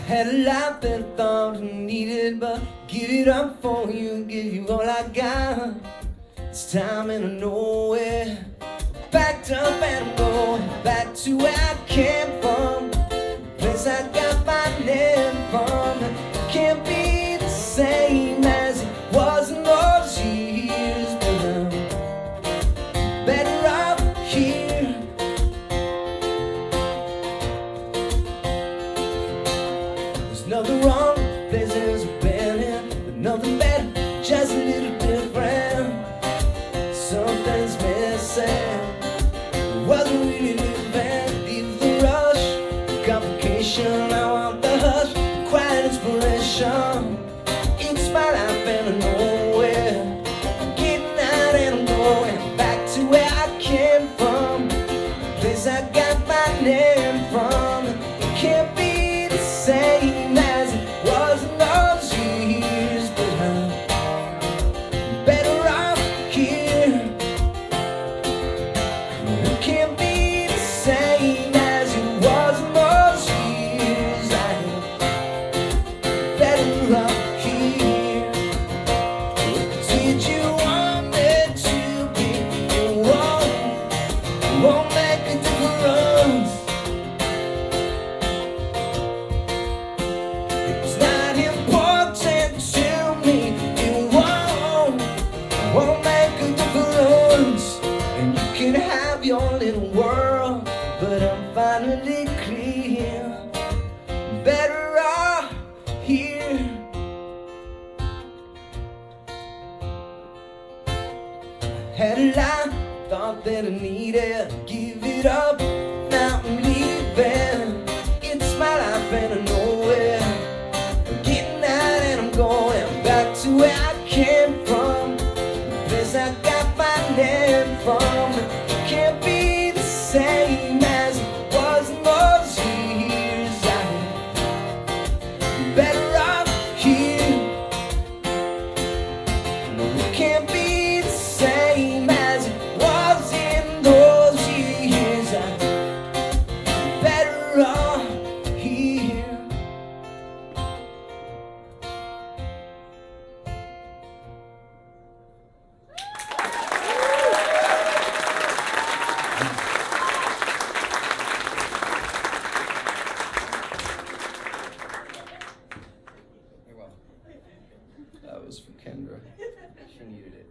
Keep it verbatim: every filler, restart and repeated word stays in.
Had a life that I thought I needed, but give it up for you, give you all I got. It's time and I know it. Packed up and I'm going back to where I came from, place I got my name from. It can't be the same as it was in those years, but I'm better off here. There's nothing wrong